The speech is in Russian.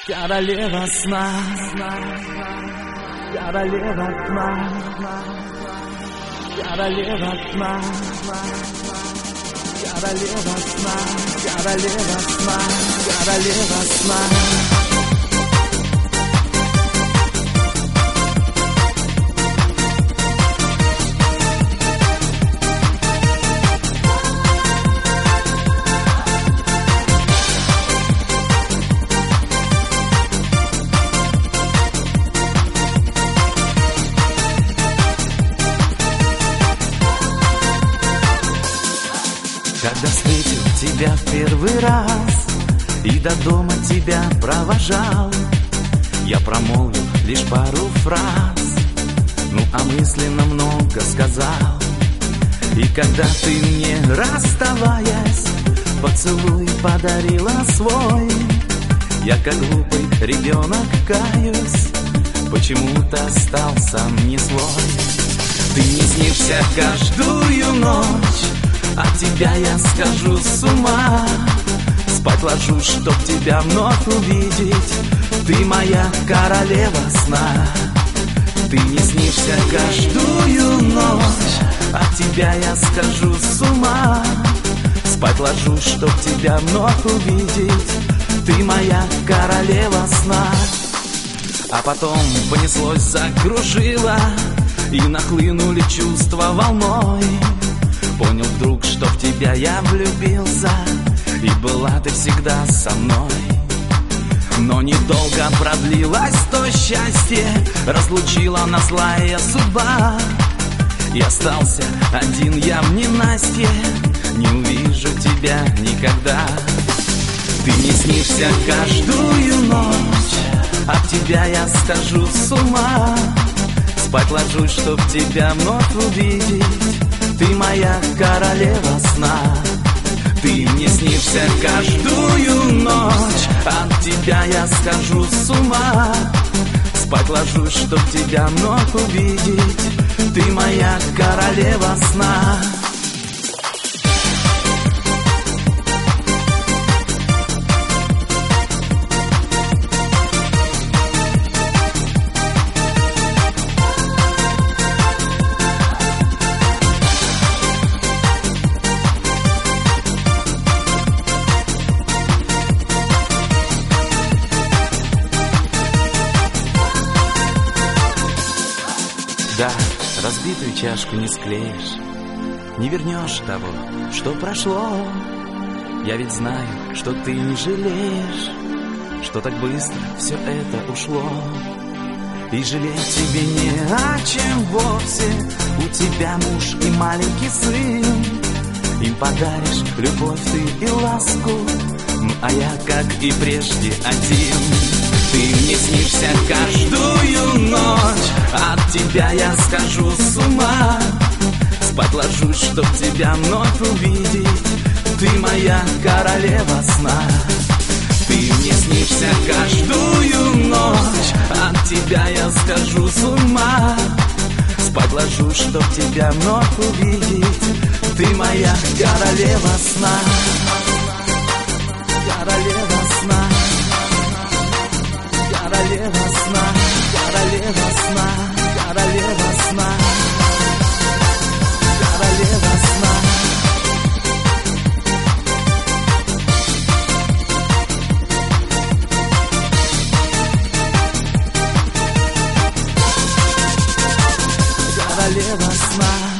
Королева сна, королева сна, королева сна, королева сна, королева сна, королева сна. Когда встретил тебя в первый раз и до дома тебя провожал, я промолвил лишь пару фраз, ну а мысленно много сказал. И когда ты мне, расставаясь, поцелуй подарила свой, я как глупый ребенок каюсь, почему-то стал сам не свой. Ты не снишься каждую ночь, от тебя я схожу с ума. Спать ложусь, чтоб тебя вновь увидеть. Ты моя королева сна. Ты не снишься каждую ночь, от тебя я схожу с ума. Спать ложусь, чтоб тебя вновь увидеть. Ты моя королева сна. А потом понеслось, закружило, и нахлынули чувства волной. Понял вдруг, что в тебя я влюбился, и была ты всегда со мной. Но недолго продлилось то счастье, разлучила нас злая судьба. И остался один я в ненастье, не увижу тебя никогда. Ты не снишься каждую ночь, от тебя я схожу с ума. Спать ложусь, чтоб тебя вновь увидеть. Ты моя королева сна. Ты мне снишься каждую ночь, от тебя я схожу с ума. Спать ложусь, чтоб тебя вновь увидеть. Ты моя королева сна. Да, разбитую чашку не склеишь, не вернешь того, что прошло. Я ведь знаю, что ты не жалеешь, что так быстро все это ушло. И жалеть тебе не о чем вовсе. У тебя муж и маленький сын, им подаришь любовь ты и ласку. Ну а я, как и прежде, один. Ты мне снишься каждую ночь, от тебя я схожу с ума. Спать ложусь, чтоб тебя вновь увидеть. Ты моя королева сна. Ты мне снишься каждую ночь, от тебя я схожу с ума. Спать ложусь, чтоб тебя вновь увидеть. Ты моя королева сна. Королева сна. Королева сна, королева сна, королева сна, королева сна. Королева сна.